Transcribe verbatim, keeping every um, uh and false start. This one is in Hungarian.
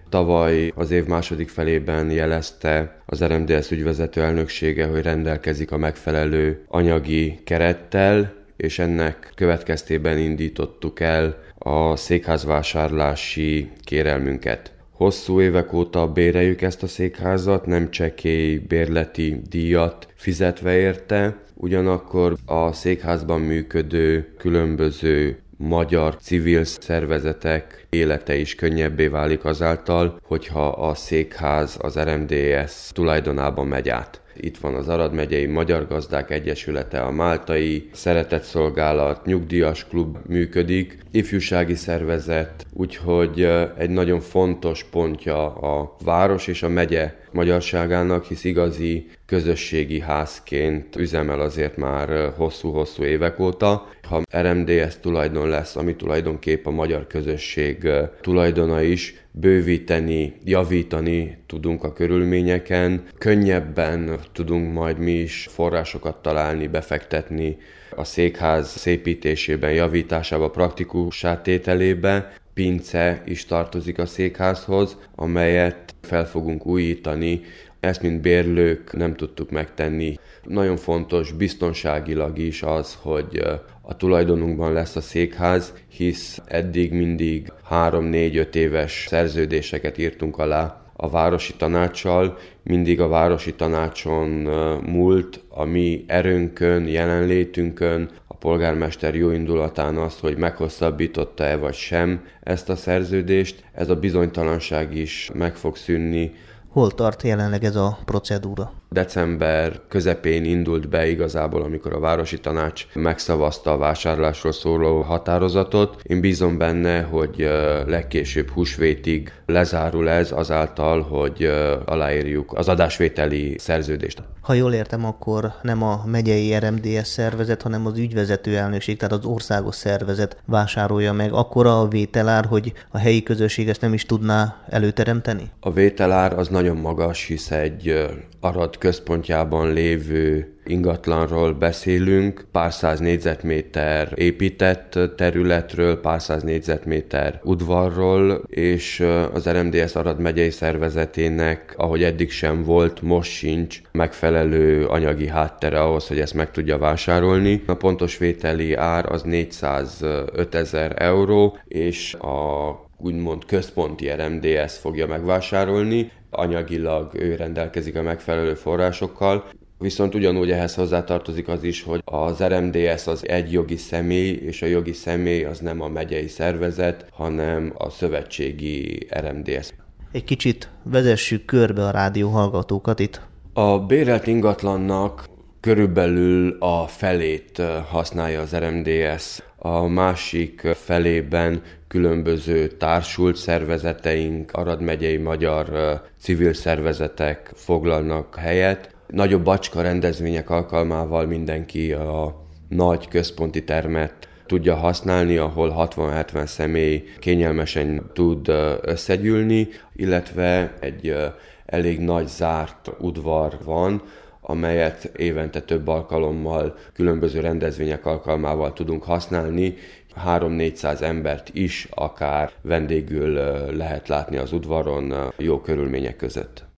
Tavaly az év második felében jelezte az er em dé es ügyvezető elnöksége, hogy rendelkezik a megfelelő anyagi kerettel, és ennek következtében indítottuk el a székházvásárlási kérelmünket. Hosszú évek óta béreljük ezt a székházat, nem csekély bérleti díjat fizetve érte, ugyanakkor a székházban működő különböző magyar civil szervezetek élete is könnyebbé válik azáltal, hogyha a székház az er em dé es tulajdonában megy át. Itt van az Arad megyei Magyar Gazdák Egyesülete, a Máltai Szeretetszolgálat, nyugdíjas klub működik, ifjúsági szervezet, úgyhogy egy nagyon fontos pontja a város és a megye magyarságának, hisz igazi közösségi házként üzemel azért már hosszú-hosszú évek óta. Ha er em dé es tulajdon lesz, ami tulajdonképp a magyar közösség tulajdona is, bővíteni, javítani tudunk a körülményeken, könnyebben tudunk majd mi is forrásokat találni, befektetni a székház szépítésében, javításába, praktikussá tételébe. Pince is tartozik a székházhoz, amelyet fel fogunk újítani. Ezt, mint bérlők nem tudtuk megtenni. Nagyon fontos biztonságilag is az, hogy a tulajdonunkban lesz a székház, hisz eddig mindig három-négy-öt éves szerződéseket írtunk alá a városi tanácssal, mindig a városi tanácson múlt a mi erőnkön, jelenlétünkön, a polgármester jó indulatán az, hogy meghosszabbította-e vagy sem ezt a szerződést. Ez a bizonytalanság is meg fog szűnni. Hol tart jelenleg ez a procedúra? December közepén indult be igazából, amikor a városi tanács megszavazta a vásárlásról szóló határozatot. Én bízom benne, hogy legkésőbb húsvétig lezárul ez azáltal, hogy aláírjuk az adásvételi szerződést. Ha jól értem, akkor nem a megyei er em dé es szervezet, hanem az ügyvezető elnökség, tehát az országos szervezet vásárolja meg. Akkora a vételár, hogy a helyi közösség ezt nem is tudná előteremteni? A vételár az nagyon magas, hisz egy Arad központjában lévő ingatlanról beszélünk, pár száz négyzetméter épített területről, pár száz négyzetméter udvarról, és az er em dé es Arad megyei szervezetének, ahogy eddig sem volt, most sincs megfelelő anyagi háttere ahhoz, hogy ezt meg tudja vásárolni. A pontos vételi ár az négyszázötezer euró, és a úgymond központi er em dé es fogja megvásárolni. Anyagilag ő rendelkezik a megfelelő forrásokkal, viszont ugyanúgy ehhez hozzátartozik az is, hogy az er em dé es az egy jogi személy, és a jogi személy az nem a megyei szervezet, hanem a szövetségi er em dé es. Egy kicsit vezessük körbe a rádió hallgatókat itt. A bérelt ingatlannak körülbelül a felét használja az er em dé es. A másik felében különböző társult szervezeteink, Arad megyei magyar civil szervezetek foglalnak helyet. Nagyobb bacska rendezvények alkalmával mindenki a nagy központi termet tudja használni, ahol hatvan-hetven személy kényelmesen tud összegyűlni, illetve egy elég nagy zárt udvar van, amelyet évente több alkalommal, különböző rendezvények alkalmával tudunk használni. három-négyszáz embert is akár vendégül lehet látni az udvaron jó körülmények között.